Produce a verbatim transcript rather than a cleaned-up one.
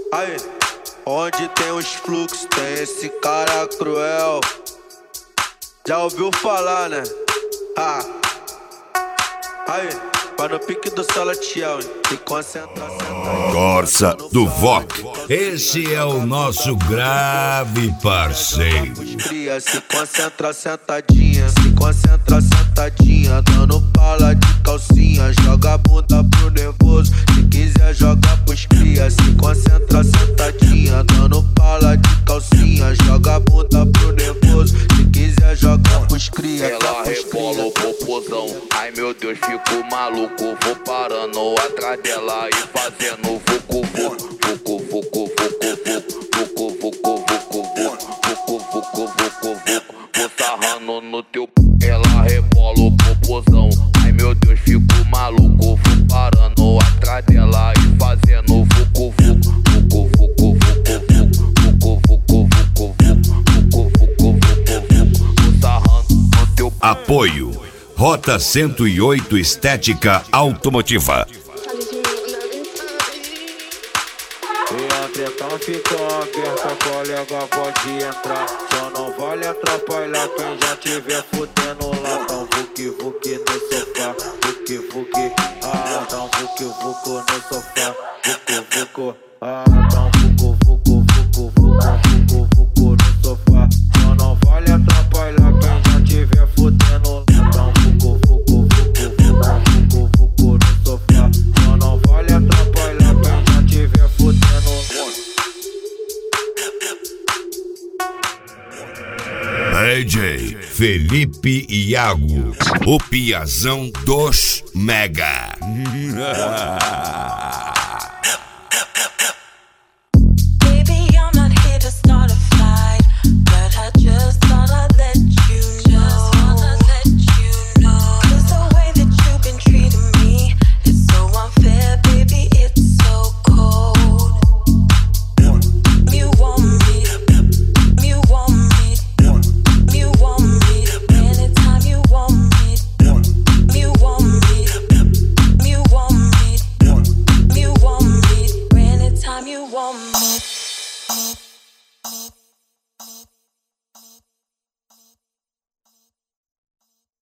Aí, onde tem os fluxos, tem esse cara cruel. Já ouviu falar, né? Ah. Aí, vai no pique do Salatiel, se concentra, senta. Corsa do V O C. Esse é o nosso grave parceiro. Se concentra sentadinha, se concentra sentadinha, dando pala de calcinha, joga a bunda pro nervoso. Se quiser joga pros cria, se concentra sentadinha, dando pala de calcinha, joga a bunda pro nervoso. Se quiser joga pros cria. Ela rebola o popozão, ai meu Deus, fico maluco. Vou parando atrás dela e fazendo vucu vucu, vucu vucu vucu vucu vucu vucu vucu vucu vucu vucu. Vou sarrando no teu p. Ela rebola o popozão, ai meu Deus, fico maluco. Vou parando atrás dela e fazendo vucu vucu, vucu vucu vucu vucu vucu vucu vucu vucu vucu. Vou sarrando no teu p. Apoio Rota cento e oito Estética Automotiva. Então fica aberta, colega, pode entrar. Só não vale atrapalhar quem já tiver fudendo lá. Então vuki vuki no sofá, vuki vuki, ah, então vuki vuki no sofá, vuki vuki, ah, então vuki vuki vuki vuki vuki no sofá. Só não vale atrapalhar quem já tiver fudendo lá. Então vuki vuki vuki vuki vuki no sofá. Só não vale atrapalhar quem já tiver fudendo lá. D J Felipe Iago, o Piazão dos Mega.